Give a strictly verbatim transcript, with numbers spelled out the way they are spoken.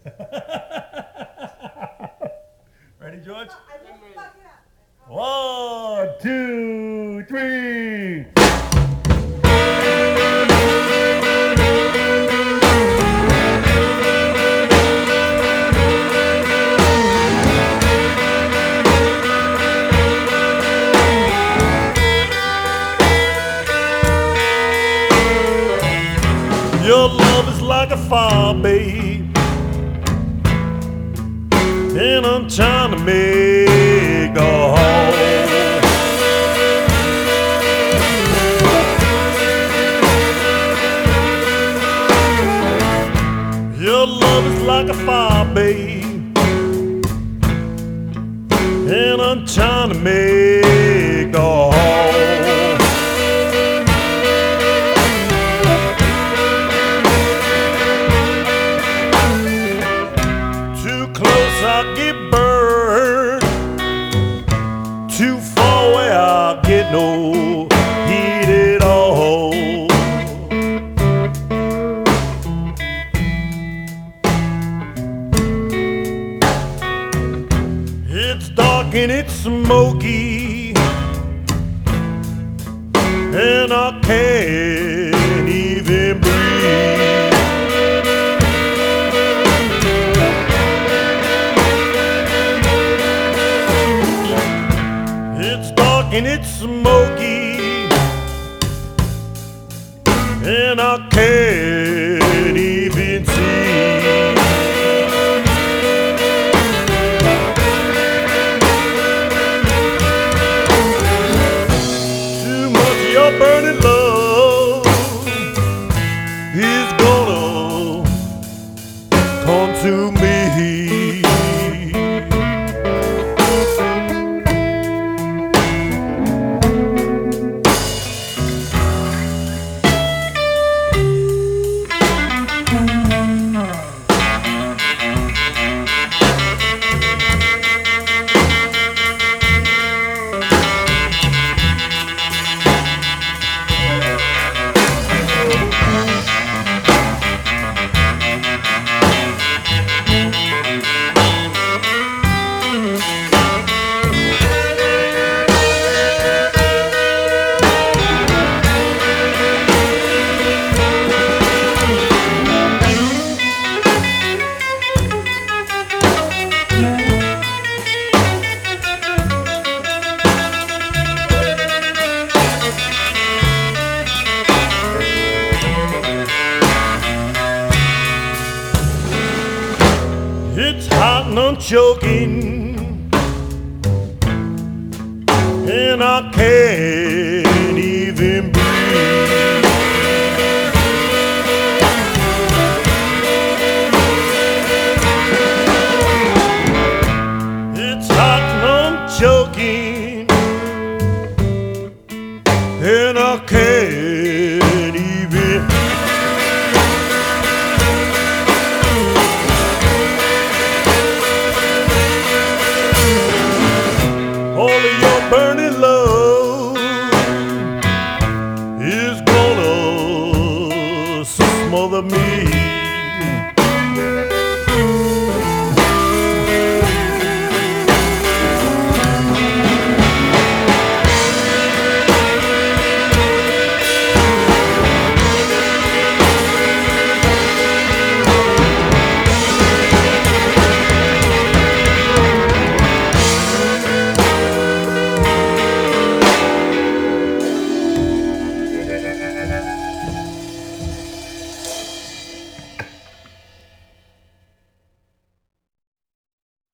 Ready, George? I won't fuck it up. One, two, three. Your love is like a fire, babe, and I'm trying to make a home. Your love is like a fire, babe, and I'm trying to make a home. Too close, I'll get burned. Too far away, I'll get no heat at all. It's dark and it's smoky, and I can't even breathe. It's dark and it's smoky, and I can't even see. Too much of your burning love is gonna come to me. It's hot and I'm choking, and I can't even breathe. It's hot and I'm choking, and I can't even. All of your burning love is gonna smother me.